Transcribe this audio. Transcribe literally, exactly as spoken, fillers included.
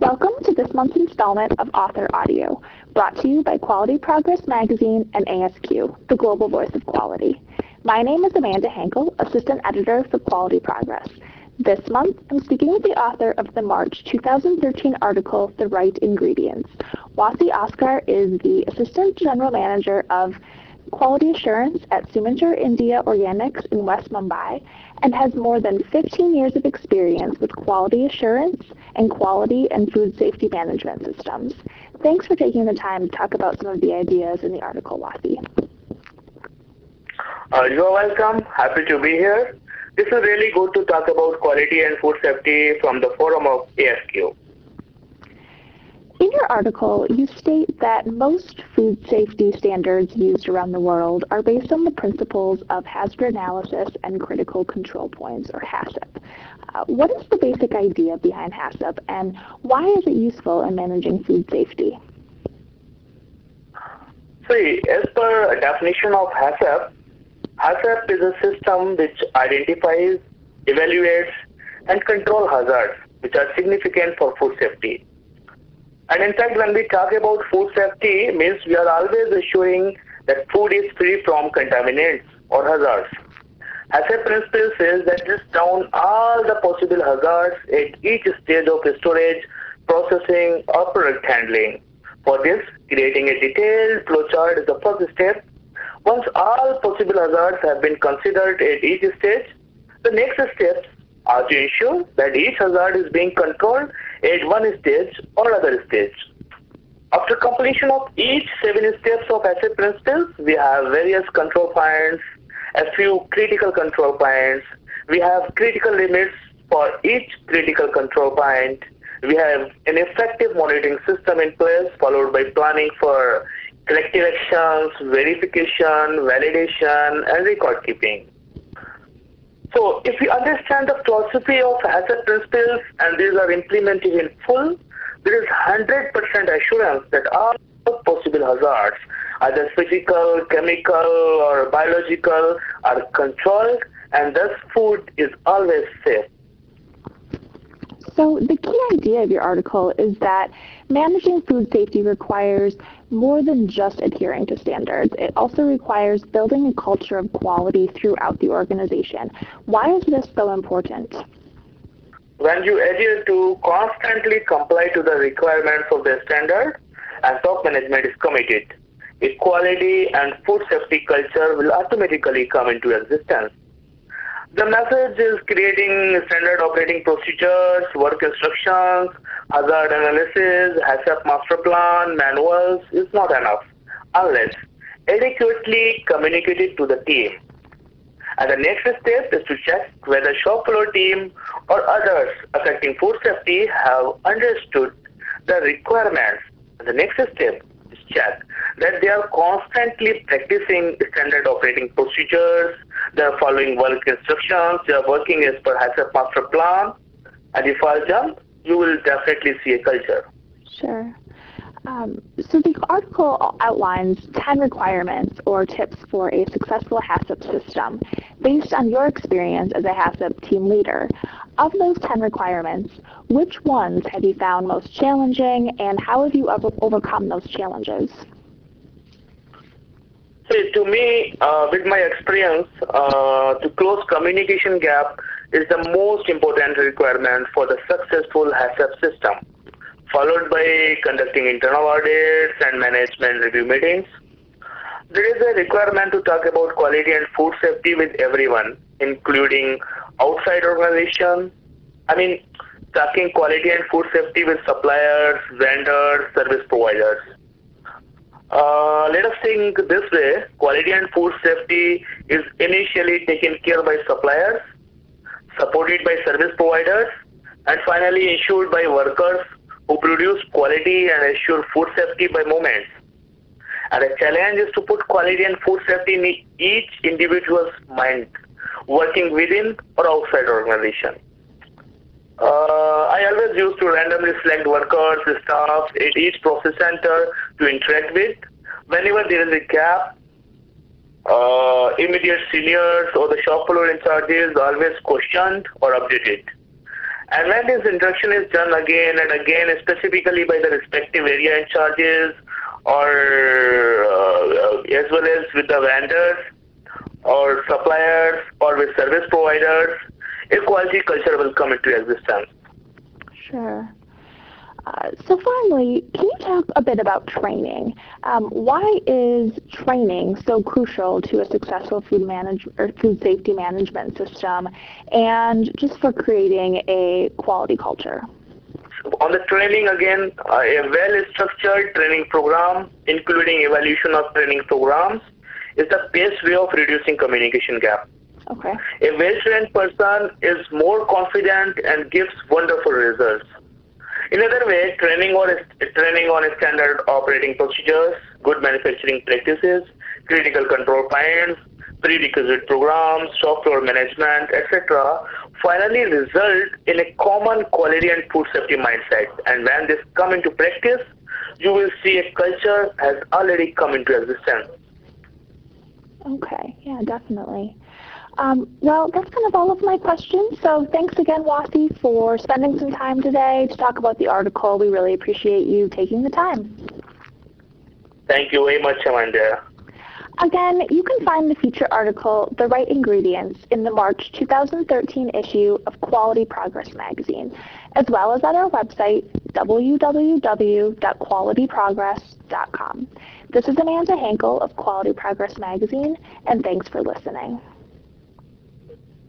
Welcome to this month's installment of Author Audio, brought to you by Quality Progress Magazine and A S Q, the global voice of quality. My name is Amanda Hankel, Assistant Editor for Quality Progress. This month, I'm speaking with the author of the March two thousand thirteen article, The Right Ingredients. Wasi Oscar is the Assistant General Manager of Quality Assurance at Suminger India Organics in West Mumbai and has more than fifteen years of experience with quality assurance and quality and food safety management systems. Thanks for taking the time to talk about some of the ideas in the article, Wasi. Uh, you're welcome. Happy to be here. This is really good to talk about quality and food safety from the forum of A S Q. In your article, you state that most food safety standards used around the world are based on the principles of hazard analysis and critical control points, or HACCP. Uh, what is the basic idea behind HACCP, and why is it useful in managing food safety? See, as per a definition of HACCP, HACCP is a system which identifies, evaluates, and controls hazards which are significant for food safety. And in fact, when we talk about food safety, means we are always assuring that food is free from contaminants or hazards. HACCP principle says that lists down all the possible hazards at each stage of storage, processing, or product handling. For this, creating a detailed flowchart is the first step. Once all possible hazards have been considered at each stage, the next steps are to ensure that each hazard is being controlled at one stage or other stage. After completion of each seven steps of HACCP principles, we have various control points, a few critical control points. We have critical limits for each critical control point. We have an effective monitoring system in place, followed by planning for corrective actions, verification, validation, and record keeping. So if we understand the philosophy of HACCP principles and these are implemented in full, there is one hundred percent assurance that all possible hazards, either physical, chemical, or biological, are controlled, and thus food is always safe. So the key idea of your article is that managing food safety requires more than just adhering to standards. It also requires building a culture of quality throughout the organization. Why is this so important? When you adhere to constantly comply to the requirements of the standard and top management is committed, equality and food safety culture will automatically come into existence. The message is creating standard operating procedures, work instructions, hazard analysis, HACCP master plan, manuals is not enough unless adequately communicated to the team. And the next step is to check whether shop floor team or others affecting food safety have understood the requirements. And the next step is check that they are constantly practicing standard operating procedures, they are following work instructions, they are working as per HACCP master plan, and if all jump, you will definitely see a culture. Sure. Um, so the article outlines ten requirements or tips for a successful HACCP system based on your experience as a HACCP team leader. Of those ten requirements, which ones have you found most challenging, and how have you over- overcome those challenges? See, to me, uh, with my experience, uh, to close communication gap is the most important requirement for the successful HACCP system, followed by conducting internal audits and management review meetings. There is a requirement to talk about quality and food safety with everyone, including outside organizations. I mean, talking quality and food safety with suppliers, vendors, service providers. Uh, let us think this way. Quality and food safety is initially taken care by suppliers, supported by service providers, and finally ensured by workers who produce quality and assure food safety by moments. And the challenge is to put quality and food safety in each individual's mind, working within or outside organization. Uh, I always used to randomly select workers, staff at each process center to interact with. Whenever there is a gap, uh, immediate seniors or the shop floor in charge is always questioned or updated. And when this introduction is done again and again, specifically by the respective area in charges, or uh, as well as with the vendors, or suppliers, or with service providers, a quality culture will come into existence. Sure. Uh, so finally, can you talk a bit about training? Um, why is training so crucial to a successful food manage or food safety management system, and just for creating a quality culture? On the training, again, uh, a well-structured training program, including evaluation of training programs, is the best way of reducing communication gap. Okay. A well-trained person is more confident and gives wonderful results. In other way, training on training on standard operating procedures, good manufacturing practices, critical control points, prerequisite programs, software management, et cetera, finally result in a common quality and food safety mindset. And when this come into practice, you will see a culture has already come into existence. Okay, yeah, definitely. Um, well, that's kind of all of my questions. So thanks again, Wasi, for spending some time today to talk about the article. We really appreciate you taking the time. Thank you very much, Amanda. Again, you can find the feature article, The Right Ingredients, in the March two thousand thirteen issue of Quality Progress Magazine, as well as at our website, w w w dot quality progress dot com. This is Amanda Hankel of Quality Progress Magazine, and thanks for listening.